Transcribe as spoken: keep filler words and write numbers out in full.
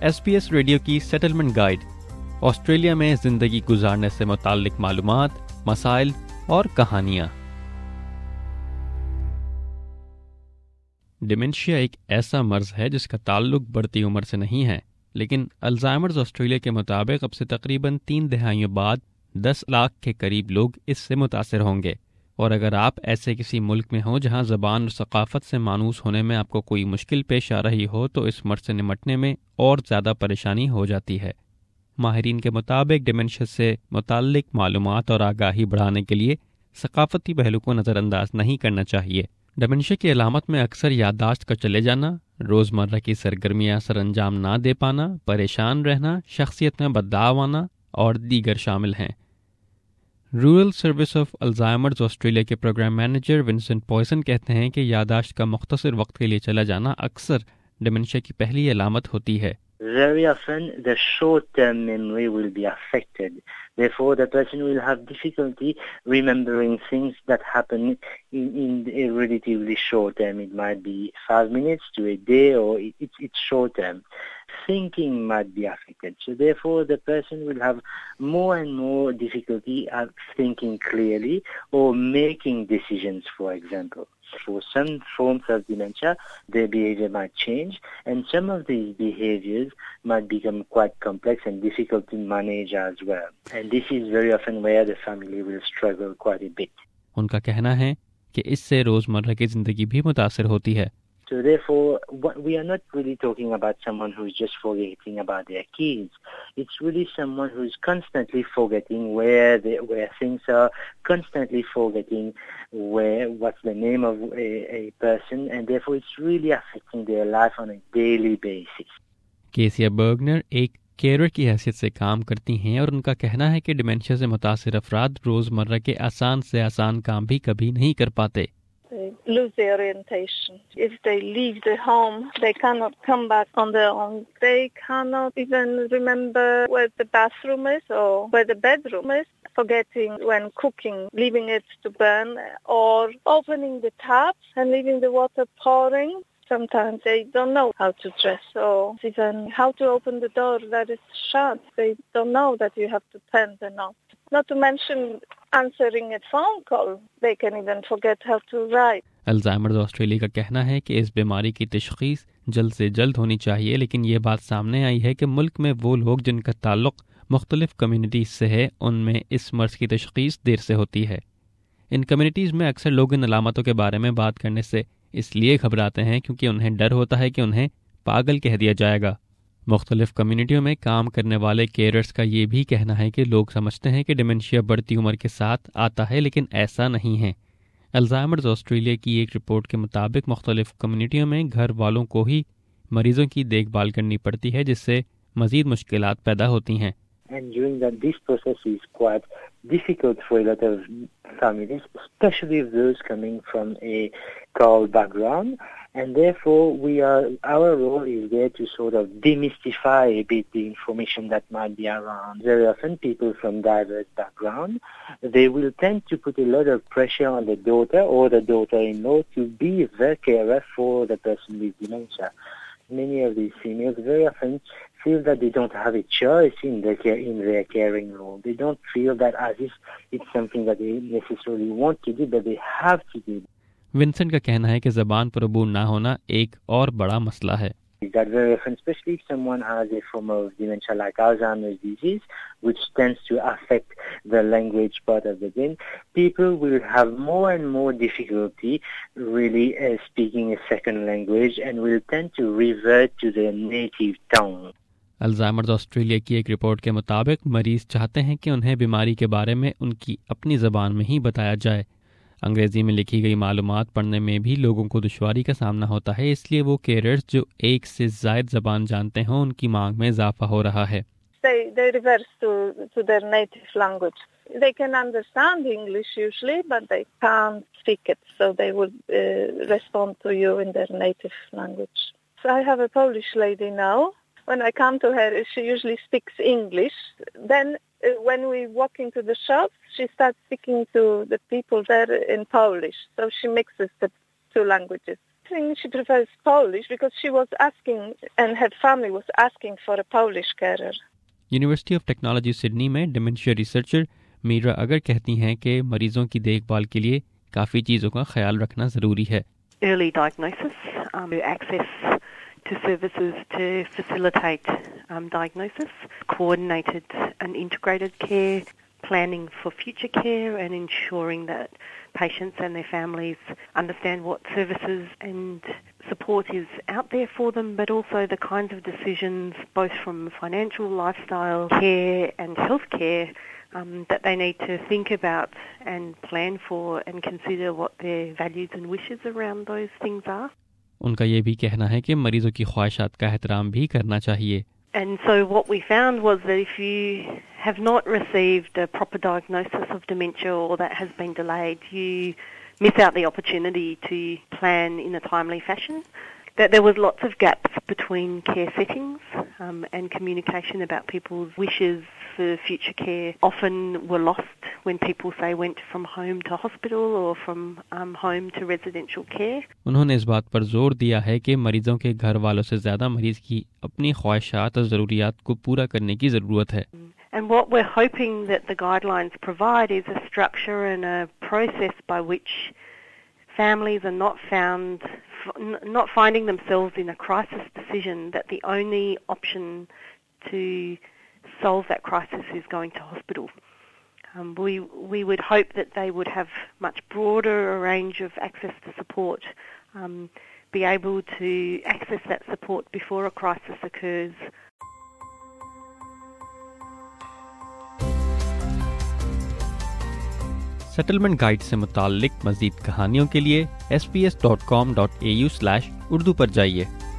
S B S radio की settlement guide, Australia में जिंदगी गुजारने से मुताल्लिक मालूमात, मसाइल और कहानियाँ। डिमेंशिया एक ऐसा मर्ज है जिसका ताल्लुक बढ़ती उम्र से नहीं है, लेकिन अल्जाइमर्स ऑस्ट्रेलिया के मुताबिक अब से तकरीबन तीन दहाइयों बाद दस लाख के करीब लोग इससे मुतासिर होंगे। और अगर आप ऐसे किसी मुल्क में हो जहां ज़बान और सकाफ़त से मानूस होने में आपको कोई मुश्किल पेश आ रही हो तो इस मर्ज से निमटने में और ज़्यादा परेशानी हो जाती है। माहिरीन के मुताबिक डिमेंशिया से मुताल्लिक मालूमात और आगाही बढ़ाने के लिए सकाफ़ती पहलू को नज़रअंदाज नहीं करना चाहिए। डिमेंशिया की अलामत में अक्सर याददाश्त का चले जाना, रोज़मर्रा की सरगर्मियाँ सरअंजाम ना दे पाना, परेशान रहना, शख्सियत में बदलाव आना और दीगर शामिल हैं। Rural service of Alzheimer's Australia के प्रोग्राम मैनेजर विंसेंट पॉयसन कहते हैं कि याददाश्त का मुख्तसर वक्त के लिए चला जाना अक्सर डिमेंशिया की पहली अलामत होती है। Very often, the short-term memory will be affected. Therefore, the person will have difficulty remembering things that happen in, in a relatively short term. It might be five minutes to a day, or it, it's, it's short term. Thinking might be affected. So, therefore, the person will have more and more difficulty at thinking clearly or making decisions, for example. For some forms of dementia, their behavior might change, and some of these behaviors might become quite complex and difficult to manage as well. And this is very often where the family will struggle quite a bit. उनका कहना है कि इससे रोजमर्रा की जिंदगी भी मुतासिर होती है। So therefore, what, we are not really talking about someone who's just forgetting about their kids. It's really someone who's constantly forgetting where they, where things are, constantly forgetting where what's the name of a, a person, and therefore it's really affecting their life on a daily basis. Kesia Bergner एक care की हैसियत से काम करती हैं और उनका कहना है कि डिमेंशिया से मुतासिर अफराद रोजमर्रा के आसान से आसान काम भी कभी नहीं कर पाते। They lose their orientation. If they leave the home, they cannot come back on their own. They cannot even remember where the bathroom is or where the bedroom is, forgetting when cooking, leaving it to burn, or opening the taps and leaving the water pouring. Sometimes they don't know how to dress or even how to open the door that is shut. They don't know that you have to turn the knob. Not to mention answering a phone call. They can even forget how to write. Alzheimer's Australia का कहना है कि इस बीमारी की तशख़ीस जल्द से जल्द होनी चाहिए, लेकिन ये बात सामने आई है कि मुल्क में वो लोग जिनका ताल्लुक़ मुख्तलिफ कम्युनिटीज़ से है, उनमें इस मर्ज़ की तशख़ीस देर से होती है। इन कम्युनिटीज़ में अक्सर लोग इन अलामतों के बारे में बात करने से इसलिए घबराते हैं क्योंकि उन्हें डर होता है कि उन्हें पागल कह दिया जाएगा। मुख्तलिफ कम्युनिटियों में काम करने वाले केयरर्स का ये भी कहना है कि लोग समझते हैं कि डिमेंशिया बढ़ती उम्र के साथ आता है, लेकिन ऐसा नहीं है। अल्जाइमर्स ऑस्ट्रेलिया की एक रिपोर्ट के मुताबिक मुख्तलिफ कम्युनिटियों में घर वालों को ही मरीजों की देखभाल करनी पड़ती है, जिससे मजीद मुश्किलात पैदा होती हैं। And during that, this process is quite difficult for a lot of families, especially those coming from a cold background. And therefore, we are our role is there to sort of demystify a bit the information that might be around. Very often, people from diverse background, they will tend to put a lot of pressure on the daughter or the daughter-in-law to be the carer for the person with dementia. Many of these females very often feel that they don't have a choice in their care, in their caring role. They don't feel that as if it's something that they necessarily want to do, but they have to do. Vincent का कहना है कि ज़बान पर अबूर ना होना एक और बड़ा मसला है। That very often, especially if someone has a form of dementia like Alzheimer's disease, which tends to affect the language part of the brain, people will have more and more difficulty really uh, speaking a second language and will tend to revert to their native tongue. Alzheimer's Australia की एक report के मुताबिक मरीज चाहते हैं कि उन्हें बीमारी के बारे में उनकी अपनी ज़बान में ही बताया जाए। अंग्रेजी में लिखी गई मालूमात पढ़ने में भी लोगों को दुश्वारी का सामना होता है, इसलिए वो केयरर्स जो एक से ज़ायद ज़बान जानते हों उनकी मांग में इजाफा हो रहा है। They, they reverse to, to their native language. They can understand English usually, but they can't speak it, so they will uh, respond to you in their native language. So I have a Polish lady now. When I come to her, she usually speaks English. Then uh, when we walk into the shop, she starts speaking to the people there in Polish. So she mixes the two languages. think she prefers Polish because she was asking and her family was asking for a Polish carer. University of Technology Sydney में dementia researcher Meera Agar कहती हैं कि मरीजों की देखभाल के लिए काफ़ी चीज़ों का ख्याल रखना ज़रूरी है. Early diagnosis, um, access to services to facilitate um, diagnosis, coordinated and integrated care, planning for future care and ensuring that patients and their families understand what services and support is out there for them, but also the kinds of decisions, both from financial, lifestyle, care and healthcare, um, that they need to think about and plan for and consider what their values and wishes around those things are. उनका ये भी कहना है कि मरीजों की ख्वाहिशात का एहतराम भी करना चाहिए. And so what we found was that if you have not received a proper diagnosis of dementia or that has been delayed, you miss out the opportunity to plan in a timely fashion. That there was lots of gaps between care settings um, and communication about people's wishes for future care often were lost when people, say, went from home to hospital or from um, home to residential care. उन्होंने इस बात पर जोर दिया है कि मरीजों के घर वालों से ज़्यादा मरीज की अपनी ख्वाहिशात और ज़रूरियात को पूरा करने की ज़रूरत है. And what we're hoping that the guidelines provide is a structure and a process by which families are not found, not finding themselves in a crisis decision, that the only option to solve that crisis is going to hospital. Um, we we would hope that they would have much broader a range of access to support, um, be able to access that support before a crisis occurs. Settlement guide से मुताल्लिक मज़ीद कहानियों के लिए S B S dot com dot A U slash Urdu पर जाइए.